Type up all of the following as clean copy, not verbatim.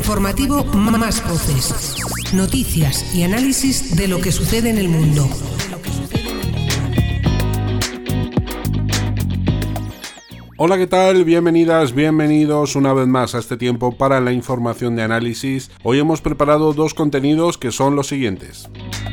informativo Más Voces. Noticias y análisis de lo que sucede en el mundo. Hola, ¿qué tal? Bienvenidas, bienvenidos una vez más a este tiempo para la información de análisis. Hoy hemos preparado dos contenidos que son los siguientes.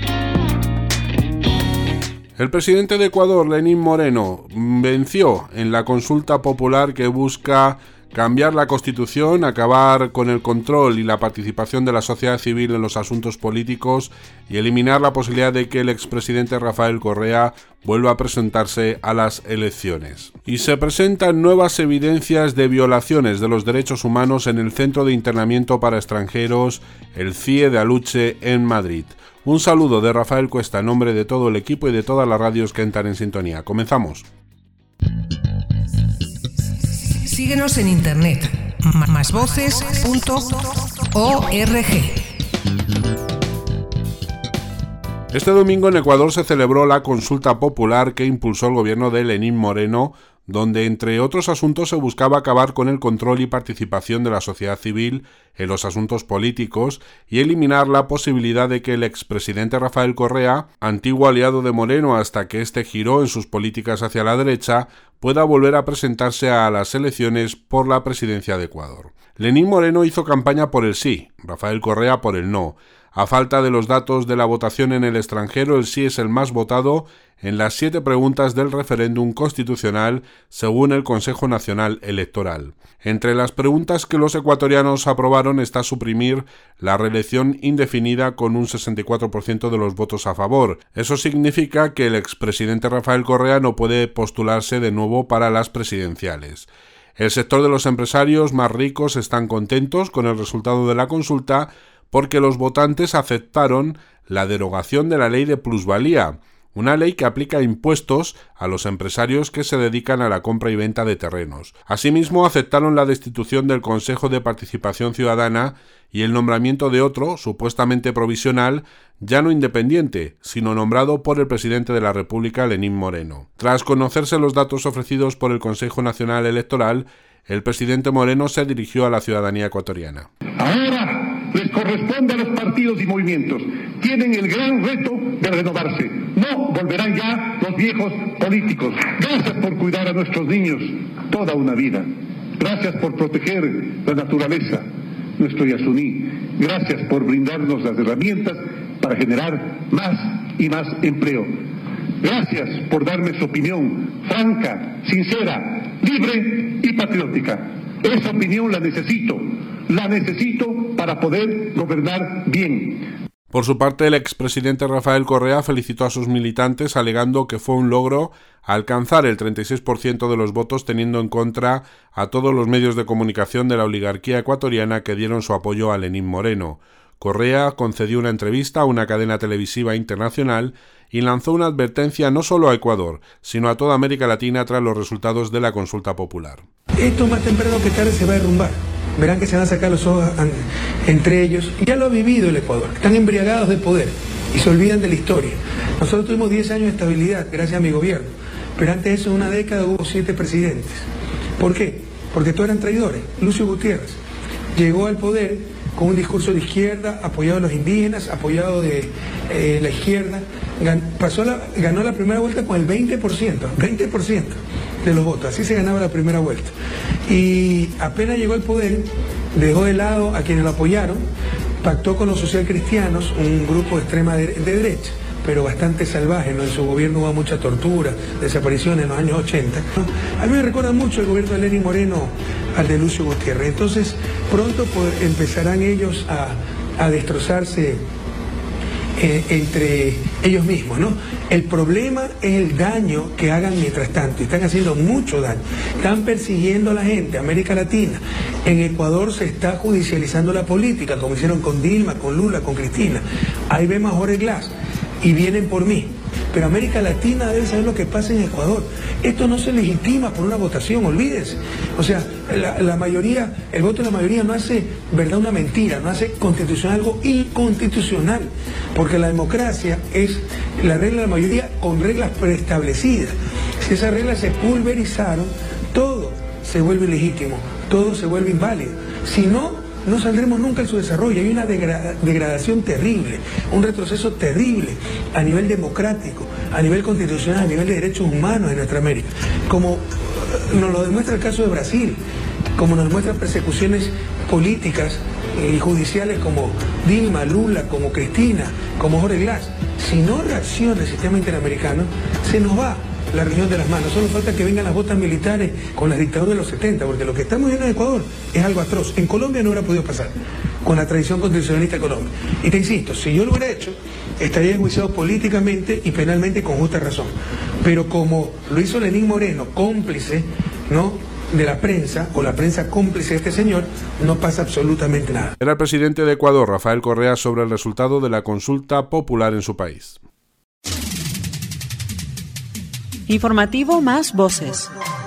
El presidente de Ecuador, Lenín Moreno, venció en la consulta popular que busca cambiar la Constitución, acabar con el control y la participación de la sociedad civil en los asuntos políticos y eliminar la posibilidad de que el expresidente Rafael Correa vuelva a presentarse a las elecciones. Y se presentan nuevas evidencias de violaciones de los derechos humanos en el Centro de Internamiento para Extranjeros, el CIE de Aluche, en Madrid. Un saludo de Rafael Cuesta en nombre de todo el equipo y de todas las radios que entran en sintonía. Comenzamos. Síguenos en internet, másvoces.org. Este domingo en Ecuador se celebró la consulta popular que impulsó el gobierno de Lenín Moreno, donde entre otros asuntos se buscaba acabar con el control y participación de la sociedad civil en los asuntos políticos y eliminar la posibilidad de que el expresidente Rafael Correa, antiguo aliado de Moreno hasta que éste giró en sus políticas hacia la derecha, pueda volver a presentarse a las elecciones por la presidencia de Ecuador. Lenín Moreno hizo campaña por el sí, Rafael Correa por el no. A falta de los datos de la votación en el extranjero, el sí es el más votado en las 7 preguntas del referéndum constitucional, según el Consejo Nacional Electoral. Entre las preguntas que los ecuatorianos aprobaron está suprimir la reelección indefinida con un 64% de los votos a favor. Eso significa que el expresidente Rafael Correa no puede postularse de nuevo para las presidenciales. El sector de los empresarios más ricos están contentos con el resultado de la consulta, porque los votantes aceptaron la derogación de la ley de plusvalía, una ley que aplica impuestos a los empresarios que se dedican a la compra y venta de terrenos. Asimismo, aceptaron la destitución del Consejo de Participación Ciudadana y el nombramiento de otro, supuestamente provisional, ya no independiente, sino nombrado por el presidente de la República, Lenín Moreno. Tras conocerse los datos ofrecidos por el Consejo Nacional Electoral, el presidente Moreno se dirigió a la ciudadanía ecuatoriana. Ahora les corresponde a los partidos y movimientos. Tienen el gran reto de renovarse. No volverán ya los viejos políticos. Gracias por cuidar a nuestros niños toda una vida. Gracias por proteger la naturaleza, nuestro Yasuní. Gracias por brindarnos las herramientas para generar más y más empleo. Gracias por darme su opinión franca, sincera, libre y patriótica. Esa opinión la necesito para poder gobernar bien. Por su parte, el expresidente Rafael Correa felicitó a sus militantes alegando que fue un logro alcanzar el 36% de los votos, teniendo en contra a todos los medios de comunicación de la oligarquía ecuatoriana que dieron su apoyo a Lenín Moreno. Correa concedió una entrevista a una cadena televisiva internacional y lanzó una advertencia no solo a Ecuador, sino a toda América Latina tras los resultados de la consulta popular. Esto más temprano que tarde se va a derrumbar. Verán que se van a sacar los ojos entre ellos. Ya lo ha vivido el Ecuador. Están embriagados de poder y se olvidan de la historia. Nosotros tuvimos 10 años de estabilidad gracias a mi gobierno. Pero antes de eso, en una década hubo 7 presidentes. ¿Por qué? Porque todos eran traidores. Lucio Gutiérrez llegó al poder con un discurso de izquierda, apoyado a los indígenas, apoyado de la izquierda. Ganó la primera vuelta con el 20% de los votos. Así se ganaba la primera vuelta. Y apenas llegó al poder, dejó de lado a quienes lo apoyaron, pactó con los socialcristianos, un grupo de extrema derecha, pero bastante salvaje, ¿no? En su gobierno hubo mucha tortura, desapariciones en los años 80. A mí me recuerda mucho el gobierno de Lenín Moreno al de Lucio Gutiérrez. Entonces, pronto empezarán ellos a destrozarse entre ellos mismos, ¿no? El problema es el daño que hagan mientras tanto, y están haciendo mucho daño. Están persiguiendo a la gente, América Latina. En Ecuador se está judicializando la política, como hicieron con Dilma, con Lula, con Cristina. Ahí vemos a Jorge Glass y vienen por mí. Pero América Latina debe saber lo que pasa en Ecuador. Esto no se legitima por una votación, olvídense. O sea, la mayoría, el voto de la mayoría no hace verdad una mentira, no hace constitucional algo inconstitucional, porque la democracia es la regla de la mayoría con reglas preestablecidas. Si esas reglas se pulverizaron, todo se vuelve ilegítimo, todo se vuelve inválido. Si no, no saldremos nunca en su desarrollo. Hay una degradación terrible, un retroceso terrible a nivel democrático, a nivel constitucional, a nivel de derechos humanos en nuestra América, como nos lo demuestra el caso de Brasil, como nos demuestran persecuciones políticas y judiciales como Dilma, Lula, como Cristina, como Jorge Glass. Si no reacciona el sistema interamericano, se nos va la región de las manos. Solo falta que vengan las botas militares con las dictaduras de los 70, porque lo que estamos viendo en Ecuador es algo atroz. En Colombia no hubiera podido pasar, con la tradición constitucionalista de Colombia. Y te insisto, si yo lo hubiera hecho, estaría enjuiciado políticamente y penalmente con justa razón. Pero como lo hizo Lenín Moreno, cómplice, ¿no?, de la prensa, o la prensa cómplice de este señor, no pasa absolutamente nada. Era el presidente de Ecuador, Rafael Correa, sobre el resultado de la consulta popular en su país. Informativo Más Voces.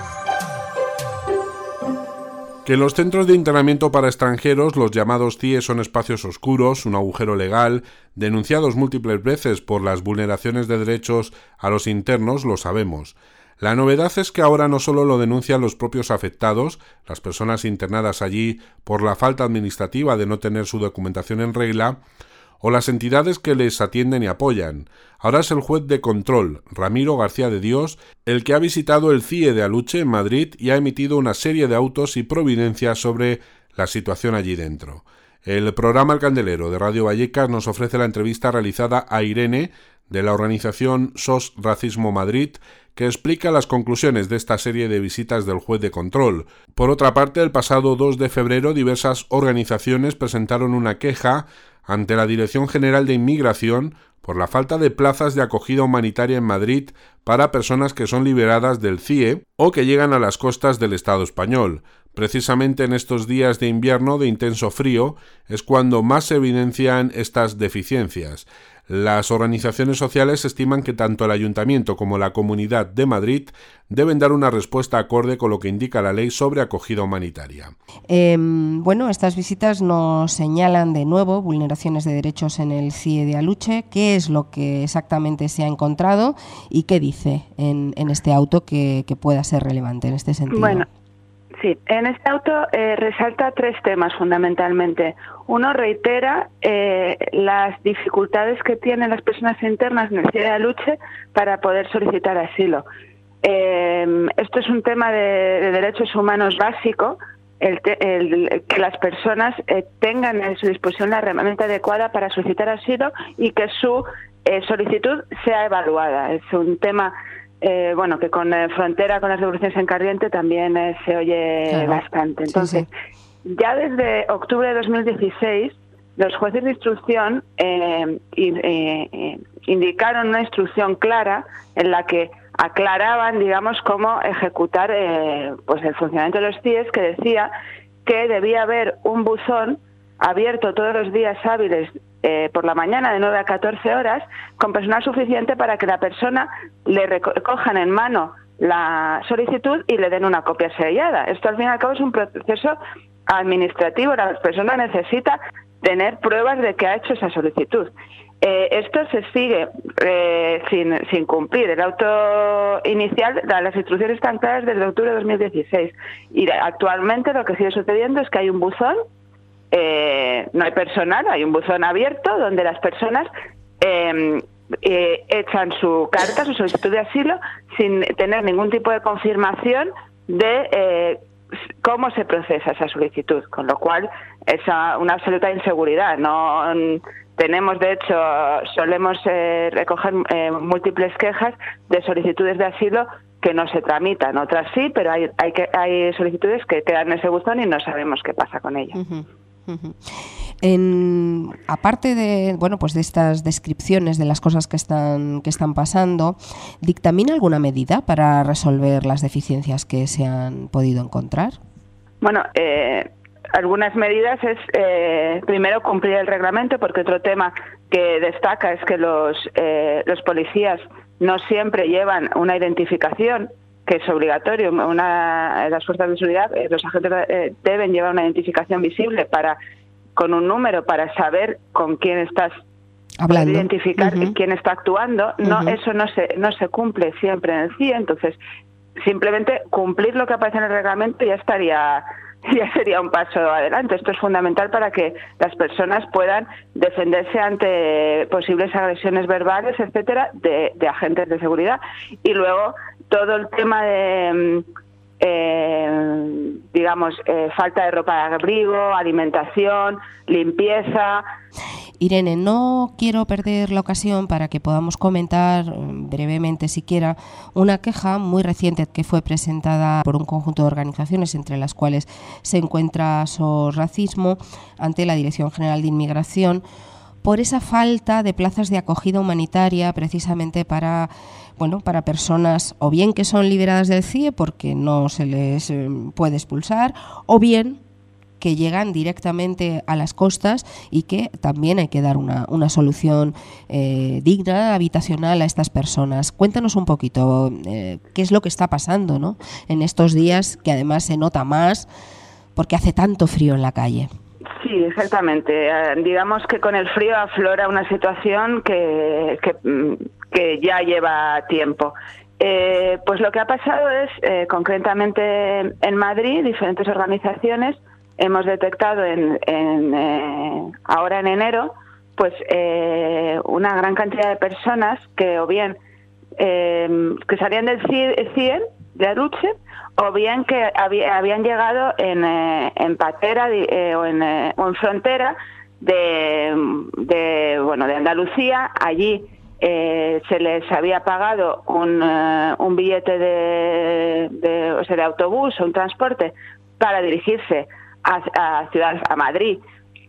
Que los centros de internamiento para extranjeros, los llamados CIE, son espacios oscuros, un agujero legal, denunciados múltiples veces por las vulneraciones de derechos a los internos, lo sabemos. La novedad es que ahora no solo lo denuncian los propios afectados, las personas internadas allí por la falta administrativa de no tener su documentación en regla, o las entidades que les atienden y apoyan. Ahora es el juez de control, Ramiro García de Dios, el que ha visitado el CIE de Aluche en Madrid y ha emitido una serie de autos y providencias sobre la situación allí dentro. El programa El Candelero de Radio Vallecas nos ofrece la entrevista realizada a Irene, de la organización SOS Racismo Madrid, que explica las conclusiones de esta serie de visitas del juez de control. Por otra parte, el pasado 2 de febrero diversas organizaciones presentaron una queja ante la Dirección General de Inmigración por la falta de plazas de acogida humanitaria en Madrid para personas que son liberadas del CIE o que llegan a las costas del Estado español. Precisamente en estos días de invierno de intenso frío es cuando más se evidencian estas deficiencias. Las organizaciones sociales estiman que tanto el Ayuntamiento como la Comunidad de Madrid deben dar una respuesta acorde con lo que indica la ley sobre acogida humanitaria. Bueno, estas visitas nos señalan de nuevo vulneraciones de derechos en el CIE de Aluche. ¿Qué es lo que exactamente se ha encontrado y qué dice en este auto que pueda ser relevante en este sentido? Bueno, sí, en este auto resalta 3 temas fundamentalmente. Uno, reitera las dificultades que tienen las personas internas en el CIE de Aluche para poder solicitar asilo. Esto es un tema de derechos humanos básico, que las personas tengan a su disposición la herramienta adecuada para solicitar asilo y que su solicitud sea evaluada. Es un tema que con frontera con las devoluciones en corriente también se oye bastante. Entonces, ya desde octubre de 2016, los jueces de instrucción indicaron una instrucción clara en la que aclaraban, digamos, cómo ejecutar el funcionamiento de los CIEs, que decía que debía haber un buzón abierto todos los días hábiles por la mañana de 9 a 14 horas con personal suficiente para que la persona le recojan en mano la solicitud y le den una copia sellada. Esto al fin y al cabo es un proceso administrativo. La persona necesita tener pruebas de que ha hecho esa solicitud. Esto se sigue sin cumplir. El auto inicial, las instrucciones están claras desde octubre de 2016 y actualmente lo que sigue sucediendo es que hay un buzón, no hay personal, hay un buzón abierto donde las personas echan su carta, su solicitud de asilo sin tener ningún tipo de confirmación de cómo se procesa esa solicitud, con lo cual es una absoluta inseguridad. No tenemos, de hecho, solemos recoger múltiples quejas de solicitudes de asilo que no se tramitan, otras sí, pero hay solicitudes que quedan en ese buzón y no sabemos qué pasa con ellas. Aparte de de estas descripciones de las cosas que están pasando, ¿dictamina alguna medida para resolver las deficiencias que se han podido encontrar? Bueno, algunas medidas es primero cumplir el reglamento, porque otro tema que destaca es que los policías no siempre llevan una identificación, que es obligatorio. Las fuerzas de seguridad, los agentes deben llevar una identificación visible con un número para saber con quién estás hablando, identificar quién está actuando. Eso no se cumple siempre en el CIE. Entonces, simplemente cumplir lo que aparece en el reglamento ya estaría ya sería un paso adelante. Esto es fundamental para que las personas puedan defenderse ante posibles agresiones verbales, etcétera, de agentes de seguridad. Y luego todo el tema de falta de ropa de abrigo, alimentación, limpieza. Irene, no quiero perder la ocasión para que podamos comentar brevemente siquiera una queja muy reciente que fue presentada por un conjunto de organizaciones, entre las cuales se encuentra SOS Racismo, ante la Dirección General de Inmigración, por esa falta de plazas de acogida humanitaria precisamente para personas o bien que son liberadas del CIE porque no se les puede expulsar, o bien que llegan directamente a las costas y que también hay que dar una solución digna, habitacional a estas personas. Cuéntanos un poquito qué es lo que está pasando, ¿no?, en estos días, que además se nota más porque hace tanto frío en la calle. Sí, exactamente. Digamos que con el frío aflora una situación que ya lleva tiempo. Pues lo que ha pasado es, concretamente en Madrid, diferentes organizaciones hemos detectado ahora en enero, pues una gran cantidad de personas que o bien que salían del CIE de Aluche, o bien que habían llegado en patera o en frontera de Andalucía. Allí se les había pagado un billete de autobús o un transporte para dirigirse a Madrid,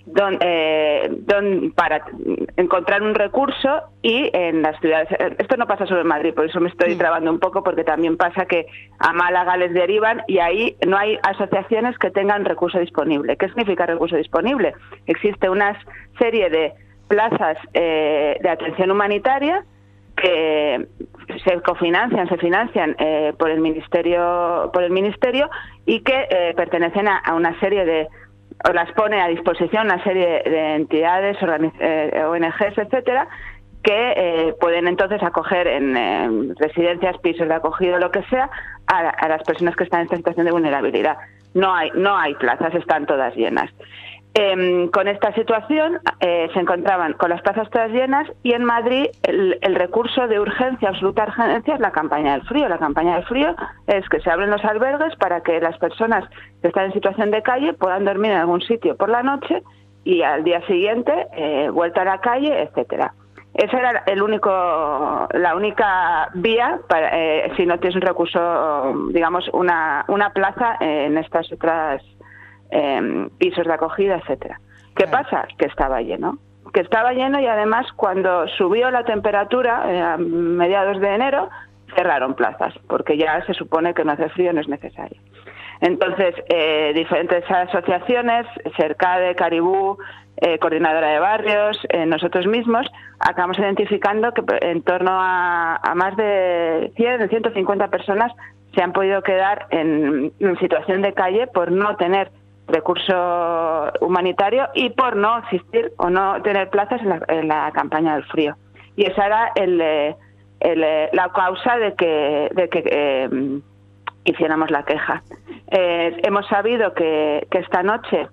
para encontrar un recurso, y en las ciudades. Esto no pasa solo en Madrid, por eso me estoy trabando un poco, porque también pasa que a Málaga les derivan y ahí no hay asociaciones que tengan recurso disponible. ¿Qué significa recurso disponible? Existe una serie de plazas de atención humanitaria que se financian por el ministerio y que pertenecen a una serie o las pone a disposición una serie de entidades, ONGs, etcétera, que pueden entonces acoger en residencias, pisos de acogida, lo que sea, a las personas que están en esta situación de vulnerabilidad. No hay plazas, están todas llenas. Con esta situación se encontraban con las plazas todas llenas, y en Madrid el recurso de urgencia, absoluta urgencia, es la campaña del frío. La campaña del frío es que se abren los albergues para que las personas que están en situación de calle puedan dormir en algún sitio por la noche y al día siguiente vuelta a la calle, etcétera. Esa era la única vía para, si no tienes un recurso, digamos, una plaza en estas otras pisos de acogida, etcétera. ¿Qué pasa? Que estaba lleno, y además cuando subió la temperatura a mediados de enero cerraron plazas, porque ya se supone que no hace frío, no es necesario. Entonces diferentes asociaciones, Cercade, Caribú, Coordinadora de Barrios, nosotros mismos acabamos identificando que en torno a más de 150 personas se han podido quedar en situación de calle por no tener recurso humanitario y por no existir o no tener plazas en la campaña del frío. Y esa era la causa de que hiciéramos la queja. Hemos sabido que esta noche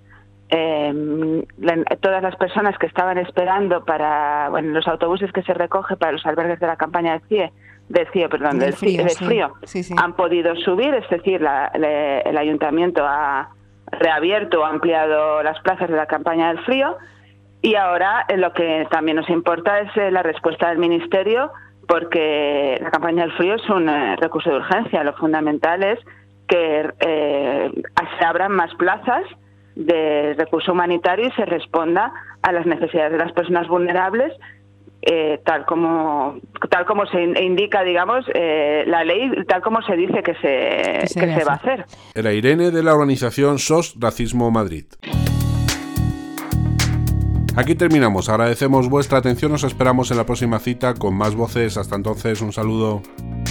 todas las personas que estaban esperando para los autobuses que se recoge para los albergues de la campaña del frío, sí. Han podido subir, es decir, el ayuntamiento ha reabierto o ampliado las plazas de la campaña del frío, y ahora lo que también nos importa es la respuesta del Ministerio, porque la campaña del frío es un recurso de urgencia. Lo fundamental es que se abran más plazas de recurso humanitario y se responda a las necesidades de las personas vulnerables, tal como se indica, digamos, la ley, tal como se dice que se va a hacer. Era Irene, de la organización SOS Racismo Madrid. Aquí terminamos. Agradecemos vuestra atención. Os esperamos en la próxima cita con más voces. Hasta entonces, un saludo.